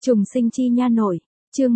Trùng sinh chi nha nội, chương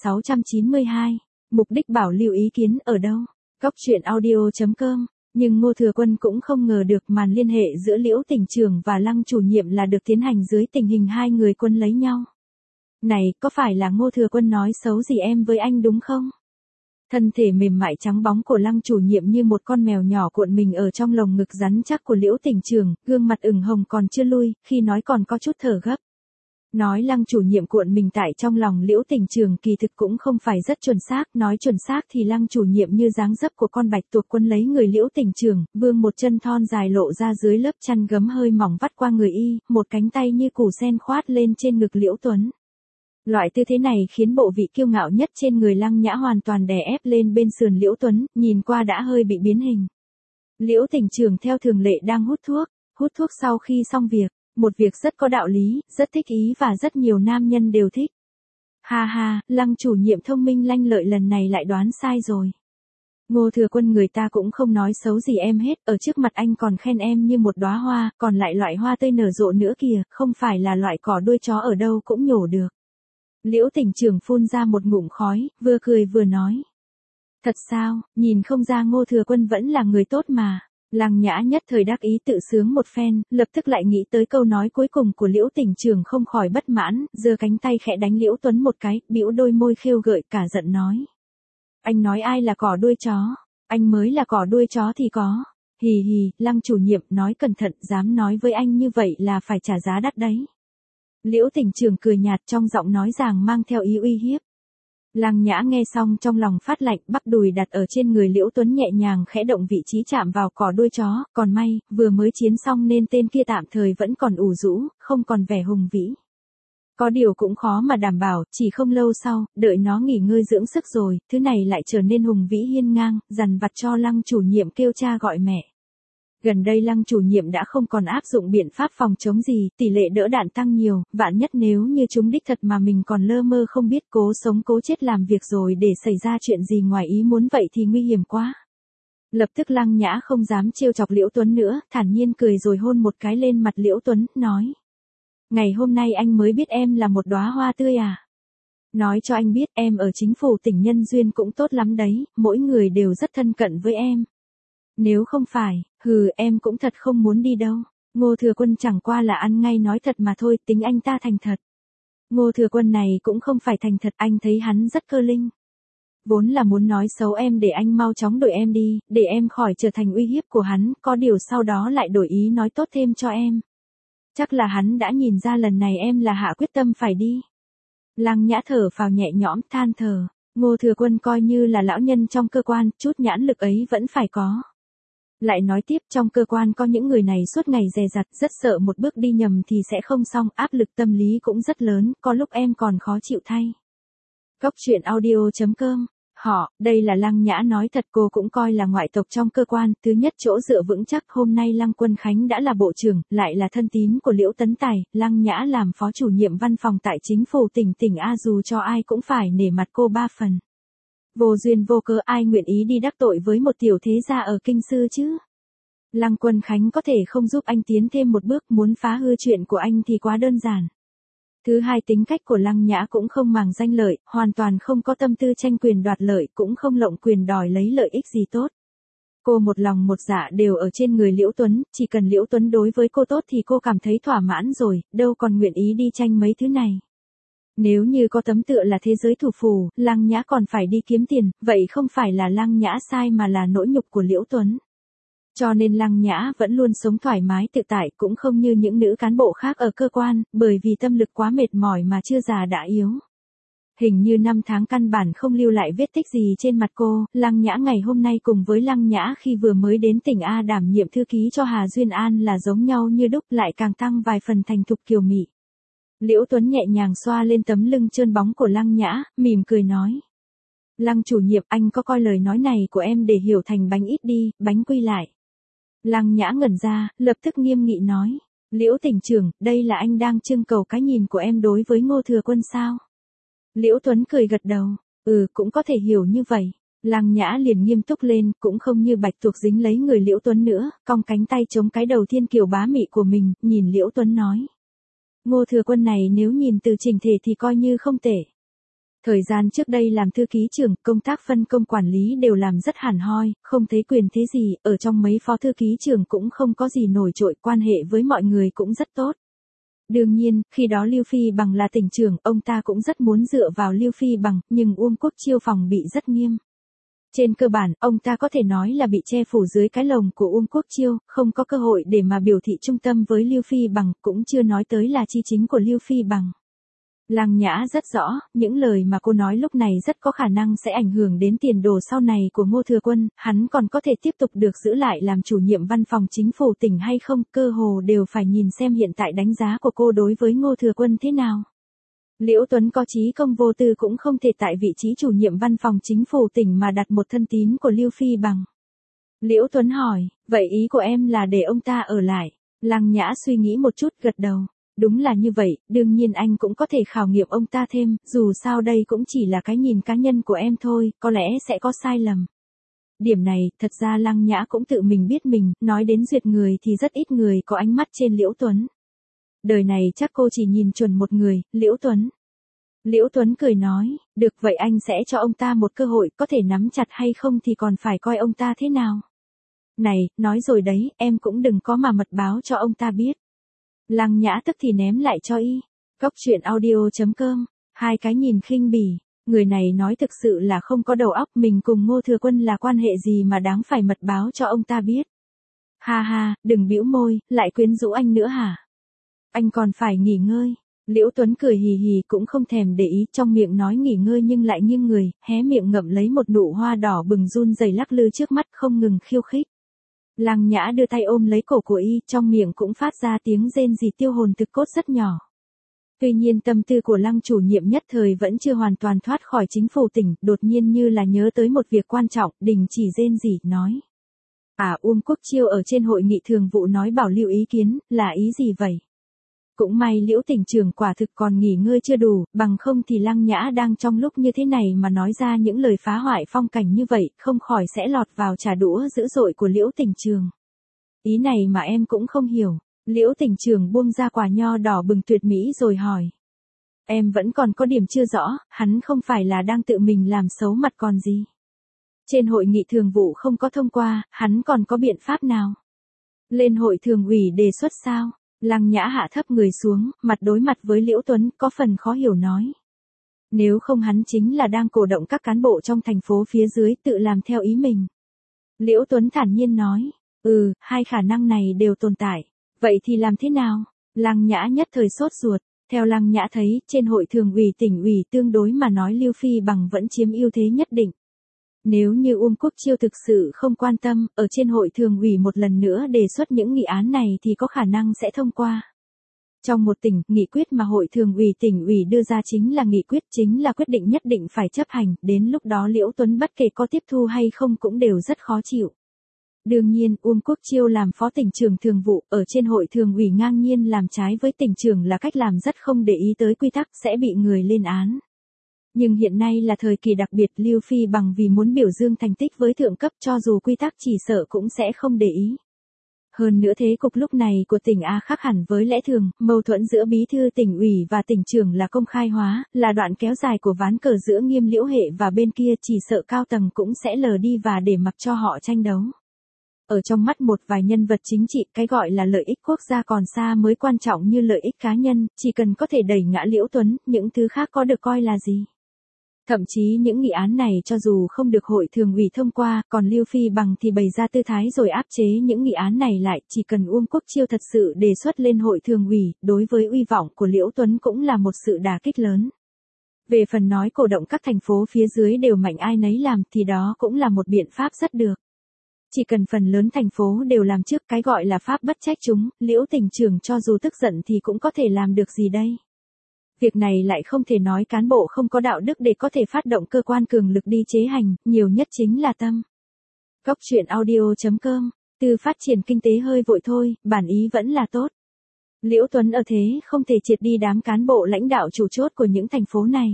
1692, mục đích bảo lưu ý kiến ở đâu? Góc truyện audio.com, nhưng Ngô Thừa Quân cũng không ngờ được màn liên hệ giữa Liễu Tỉnh Trường và Lăng chủ nhiệm là được tiến hành dưới tình hình hai người quân lấy nhau. Này, có phải là Ngô Thừa Quân nói xấu gì em với anh đúng không? Thân thể mềm mại trắng bóng của Lăng chủ nhiệm như một con mèo nhỏ cuộn mình ở trong lồng ngực rắn chắc của Liễu Tỉnh Trường, gương mặt ửng hồng còn chưa lui, khi nói còn có chút thở gấp. Nói Lăng chủ nhiệm cuộn mình tại trong lòng Liễu Tỉnh Trường kỳ thực cũng không phải rất chuẩn xác, nói chuẩn xác thì Lăng chủ nhiệm như dáng dấp của con bạch tuộc quân lấy người Liễu Tỉnh Trường, vươn một chân thon dài lộ ra dưới lớp chăn gấm hơi mỏng vắt qua người y, một cánh tay như củ sen khoát lên trên ngực Liễu Tuấn. Loại tư thế này khiến bộ vị kiêu ngạo nhất trên người Lăng Nhã hoàn toàn đè ép lên bên sườn Liễu Tuấn, nhìn qua đã hơi bị biến hình. Liễu Tỉnh Trường theo thường lệ đang hút thuốc sau khi xong việc. Một việc rất có đạo lý, rất thích ý và rất nhiều nam nhân đều thích. Ha ha, Lăng chủ nhiệm thông minh lanh lợi lần này lại đoán sai rồi. Ngô Thừa Quân người ta cũng không nói xấu gì em hết, ở trước mặt anh còn khen em như một đóa hoa, còn lại loại hoa tươi nở rộ nữa kìa, không phải là loại cỏ đuôi chó ở đâu cũng nhổ được. Liễu Tỉnh Trường phun ra một ngụm khói, vừa cười vừa nói. Thật sao, nhìn không ra Ngô Thừa Quân vẫn là người tốt mà. Lăng Nhã nhất thời đắc ý tự sướng một phen, lập tức lại nghĩ tới câu nói cuối cùng của Liễu Tỉnh Trường không khỏi bất mãn, giơ cánh tay khẽ đánh Liễu Tuấn một cái, bĩu đôi môi khêu gợi cả giận nói. Anh nói ai là cỏ đuôi chó? Anh mới là cỏ đuôi chó thì có. Hì hì, Lăng chủ nhiệm nói cẩn thận, dám nói với anh như vậy là phải trả giá đắt đấy. Liễu Tỉnh Trường cười nhạt trong giọng nói ràng mang theo ý uy hiếp. Lăng Nhã nghe xong trong lòng phát lạnh, bắp đùi đặt ở trên người Liễu Tuấn nhẹ nhàng khẽ động vị trí chạm vào cỏ đuôi chó, còn may, vừa mới chiến xong nên tên kia tạm thời vẫn còn ủ rũ, không còn vẻ hùng vĩ. Có điều cũng khó mà đảm bảo, chỉ không lâu sau, đợi nó nghỉ ngơi dưỡng sức rồi, thứ này lại trở nên hùng vĩ hiên ngang, dằn vặt cho Lăng chủ nhiệm kêu cha gọi mẹ. Gần đây Lăng chủ nhiệm đã không còn áp dụng biện pháp phòng chống gì, tỷ lệ đỡ đạn tăng nhiều, vạn nhất nếu như chúng đích thật mà mình còn lơ mơ không biết cố sống cố chết làm việc rồi để xảy ra chuyện gì ngoài ý muốn vậy thì nguy hiểm quá. Lập tức Lăng Nhã không dám trêu chọc Liễu Tuấn nữa, thản nhiên cười rồi hôn một cái lên mặt Liễu Tuấn, nói. Ngày hôm nay anh mới biết em là một đóa hoa tươi à? Nói cho anh biết em ở chính phủ tỉnh Nhân Duyên cũng tốt lắm đấy, mỗi người đều rất thân cận với em. Nếu không phải, em cũng thật không muốn đi đâu. Ngô Thừa Quân chẳng qua là ăn ngay nói thật mà thôi, tính anh ta thành thật. Ngô Thừa Quân này cũng không phải thành thật, anh thấy hắn rất cơ linh. Vốn là muốn nói xấu em để anh mau chóng đuổi em đi, để em khỏi trở thành uy hiếp của hắn, có điều sau đó lại đổi ý nói tốt thêm cho em. Chắc là hắn đã nhìn ra lần này em là hạ quyết tâm phải đi. Lăng Nhã thở phào nhẹ nhõm, than thở. Ngô Thừa Quân coi như là lão nhân trong cơ quan, chút nhãn lực ấy vẫn phải có. Lại nói tiếp, trong cơ quan có những người này suốt ngày dè dặt, rất sợ một bước đi nhầm thì sẽ không xong, áp lực tâm lý cũng rất lớn, có lúc em còn khó chịu thay. Góc truyện audio.com, đây là Lăng Nhã nói thật, cô cũng coi là ngoại tộc trong cơ quan, thứ nhất chỗ dựa vững chắc, hôm nay Lăng Quân Khánh đã là bộ trưởng, lại là thân tín của Liễu Tấn Tài, Lăng Nhã làm phó chủ nhiệm văn phòng tại chính phủ tỉnh A, dù cho ai cũng phải nể mặt cô 3 phần. Vô duyên vô cớ ai nguyện ý đi đắc tội với một tiểu thế gia ở kinh sư chứ? Lăng Quân Khánh có thể không giúp anh tiến thêm một bước, muốn phá hư chuyện của anh thì quá đơn giản. Thứ hai, tính cách của Lăng Nhã cũng không màng danh lợi, hoàn toàn không có tâm tư tranh quyền đoạt lợi, cũng không lộng quyền đòi lấy lợi ích gì tốt. Cô một lòng một dạ đều ở trên người Liễu Tuấn, chỉ cần Liễu Tuấn đối với cô tốt thì cô cảm thấy thỏa mãn rồi, đâu còn nguyện ý đi tranh mấy thứ này. Nếu như có tấm tựa là thế giới thủ phủ, Lăng Nhã còn phải đi kiếm tiền, vậy không phải là Lăng Nhã sai mà là nỗi nhục của Liễu Tuấn. Cho nên Lăng Nhã vẫn luôn sống thoải mái tự tại, cũng không như những nữ cán bộ khác ở cơ quan, bởi vì tâm lực quá mệt mỏi mà chưa già đã yếu. Hình như 5 tháng căn bản không lưu lại vết tích gì trên mặt cô, Lăng Nhã ngày hôm nay cùng với Lăng Nhã khi vừa mới đến tỉnh A đảm nhiệm thư ký cho Hà Duyên An là giống nhau như đúc, lại càng tăng vài phần thành thục kiều mị. Liễu Tuấn nhẹ nhàng xoa lên tấm lưng trơn bóng của Lăng Nhã, mỉm cười nói. Lăng chủ nhiệm, anh có coi lời nói này của em để hiểu thành bánh ít đi, bánh quy lại. Lăng Nhã ngẩn ra, lập tức nghiêm nghị nói. Liễu Tỉnh Trường, đây là anh đang trưng cầu cái nhìn của em đối với Ngô Thừa Quân sao? Liễu Tuấn cười gật đầu. Cũng có thể hiểu như vậy. Lăng Nhã liền nghiêm túc lên, cũng không như bạch tuộc dính lấy người Liễu Tuấn nữa, cong cánh tay chống cái đầu thiên kiều bá mị của mình, nhìn Liễu Tuấn nói. Ngô Thừa Quân này nếu nhìn từ trình thể thì coi như không tệ. Thời gian trước đây làm thư ký trưởng, công tác phân công quản lý đều làm rất hẳn hoi, không thấy quyền thế gì, ở trong mấy phó thư ký trưởng cũng không có gì nổi trội, quan hệ với mọi người cũng rất tốt. Đương nhiên, khi đó Lưu Phi Bằng là tỉnh trưởng, ông ta cũng rất muốn dựa vào Lưu Phi Bằng, nhưng Uông Quốc Chiêu phòng bị rất nghiêm. Trên cơ bản, ông ta có thể nói là bị che phủ dưới cái lồng của Uông Quốc Chiêu, không có cơ hội để mà biểu thị trung tâm với Lưu Phi Bằng, cũng chưa nói tới là chi chính của Lưu Phi Bằng. Lăng Nhã rất rõ, những lời mà cô nói lúc này rất có khả năng sẽ ảnh hưởng đến tiền đồ sau này của Ngô Thừa Quân, hắn còn có thể tiếp tục được giữ lại làm chủ nhiệm văn phòng chính phủ tỉnh hay không, cơ hồ đều phải nhìn xem hiện tại đánh giá của cô đối với Ngô Thừa Quân thế nào. Liễu Tuấn có chí công vô tư cũng không thể tại vị trí chủ nhiệm văn phòng chính phủ tỉnh mà đặt một thân tín của Lưu Phi Bằng. Liễu Tuấn hỏi, vậy ý của em là để ông ta ở lại? Lăng Nhã suy nghĩ một chút gật đầu. Đúng là như vậy, đương nhiên anh cũng có thể khảo nghiệm ông ta thêm, dù sao đây cũng chỉ là cái nhìn cá nhân của em thôi, có lẽ sẽ có sai lầm. Điểm này, thật ra Lăng Nhã cũng tự mình biết mình, nói đến duyệt người thì rất ít người có ánh mắt trên Liễu Tuấn. Đời này chắc cô chỉ nhìn chuẩn một người, Liễu Tuấn. Liễu Tuấn cười nói, được vậy anh sẽ cho ông ta một cơ hội, có thể nắm chặt hay không thì còn phải coi ông ta thế nào. Này, nói rồi đấy, em cũng đừng có mà mật báo cho ông ta biết. Lăng Nhã tức thì ném lại cho y. Góc truyện audio.com, hai cái nhìn khinh bỉ, người này nói thực sự là không có đầu óc, mình cùng Ngô Thừa Quân là quan hệ gì mà đáng phải mật báo cho ông ta biết. Ha ha, đừng bĩu môi, lại quyến rũ anh nữa hả? Anh còn phải nghỉ ngơi. Liễu Tuấn cười hì hì cũng không thèm để ý, trong miệng nói nghỉ ngơi nhưng lại nghiêng người, hé miệng ngậm lấy một nụ hoa đỏ bừng run rẩy lắc lư trước mắt không ngừng khiêu khích. Lăng Nhã đưa tay ôm lấy cổ của y, trong miệng cũng phát ra tiếng rên rỉ tiêu hồn thực cốt rất nhỏ. Tuy nhiên tâm tư của Lăng chủ nhiệm nhất thời vẫn chưa hoàn toàn thoát khỏi chính phủ tỉnh, đột nhiên như là nhớ tới một việc quan trọng, đình chỉ rên rỉ, nói. Uông Quốc Chiêu ở trên hội nghị thường vụ nói bảo lưu ý kiến, là ý gì vậy? Cũng may Liễu tỉnh trưởng quả thực còn nghỉ ngơi chưa đủ, bằng không thì Lăng Nhã đang trong lúc như thế này mà nói ra những lời phá hoại phong cảnh như vậy, không khỏi sẽ lọt vào trà đũa dữ dội của Liễu tỉnh trưởng. Ý này mà em cũng không hiểu. Liễu tỉnh trưởng buông ra quả nho đỏ bừng tuyệt mỹ rồi hỏi. Em vẫn còn có điểm chưa rõ, hắn không phải là đang tự mình làm xấu mặt còn gì. Trên hội nghị thường vụ không có thông qua, hắn còn có biện pháp nào? Lên hội thường ủy đề xuất sao? Lăng Nhã hạ thấp người xuống, mặt đối mặt với Liễu Tuấn, có phần khó hiểu nói. Nếu không hắn chính là đang cổ động các cán bộ trong thành phố phía dưới tự làm theo ý mình. Liễu Tuấn thản nhiên nói, hai khả năng này đều tồn tại. Vậy thì làm thế nào? Lăng Nhã nhất thời sốt ruột. Theo Lăng Nhã thấy, trên hội thường ủy tỉnh ủy tương đối mà nói Lưu Phi Bằng vẫn chiếm ưu thế nhất định. Nếu như Uông Quốc Chiêu thực sự không quan tâm, ở trên hội thường ủy một lần nữa đề xuất những nghị án này thì có khả năng sẽ thông qua. Trong một tỉnh, nghị quyết mà hội thường ủy tỉnh ủy đưa ra chính là nghị quyết, chính là quyết định nhất định phải chấp hành, đến lúc đó Liễu Tuấn bất kể có tiếp thu hay không cũng đều rất khó chịu. Đương nhiên, Uông Quốc Chiêu làm phó tỉnh trưởng thường vụ, ở trên hội thường ủy ngang nhiên làm trái với tỉnh trưởng là cách làm rất không để ý tới quy tắc, sẽ bị người lên án. Nhưng hiện nay là thời kỳ đặc biệt, Lưu Phi Bằng vì muốn biểu dương thành tích với thượng cấp cho dù quy tắc chỉ sợ cũng sẽ không để ý. Hơn nữa thế cục lúc này của tỉnh A khác hẳn với lẽ thường, mâu thuẫn giữa bí thư tỉnh ủy và tỉnh trưởng là công khai hóa, là đoạn kéo dài của ván cờ giữa Nghiêm Liễu Hệ và bên kia, chỉ sợ cao tầng cũng sẽ lờ đi và để mặc cho họ tranh đấu. Ở trong mắt một vài nhân vật chính trị, cái gọi là lợi ích quốc gia còn xa mới quan trọng như lợi ích cá nhân, chỉ cần có thể đẩy ngã Liễu Tuấn, những thứ khác có được coi là gì. Thậm chí những nghị án này cho dù không được hội thường ủy thông qua, còn Lưu Phi Bằng thì bày ra tư thái rồi áp chế những nghị án này lại, chỉ cần Uông Quốc Chiêu thật sự đề xuất lên hội thường ủy, đối với uy vọng của Liễu Tuấn cũng là một sự đả kích lớn. Về phần nói cổ động các thành phố phía dưới đều mạnh ai nấy làm thì đó cũng là một biện pháp rất được. Chỉ cần phần lớn thành phố đều làm trước, cái gọi là pháp bất trách chúng, Liễu tỉnh trưởng cho dù tức giận thì cũng có thể làm được gì đây. Việc này lại không thể nói cán bộ không có đạo đức để có thể phát động cơ quan cường lực đi chế hành, nhiều nhất chính là tâm. Góc truyện audio.com, từ phát triển kinh tế hơi vội thôi, bản ý vẫn là tốt. Liễu Tuấn ở thế không thể triệt đi đám cán bộ lãnh đạo chủ chốt của những thành phố này.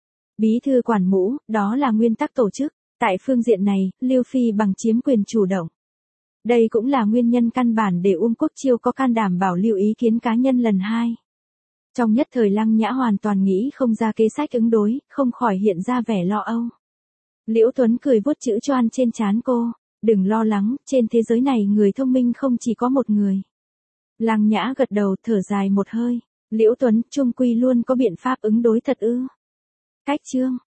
Bí thư quản mũ, đó là nguyên tắc tổ chức. Tại phương diện này, Lưu Phi Bằng chiếm quyền chủ động. Đây cũng là nguyên nhân căn bản để Uông Quốc Chiêu có can đảm bảo lưu ý kiến cá nhân lần 2. Trong nhất thời Lăng Nhã hoàn toàn nghĩ không ra kế sách ứng đối, không khỏi hiện ra vẻ lo âu. Liễu Tuấn cười vuốt chữ choan trên trán cô, đừng lo lắng, trên thế giới này người thông minh không chỉ có một người. Lăng Nhã gật đầu thở dài một hơi, Liễu Tuấn trung quy luôn có biện pháp ứng đối thật ư. Cách chương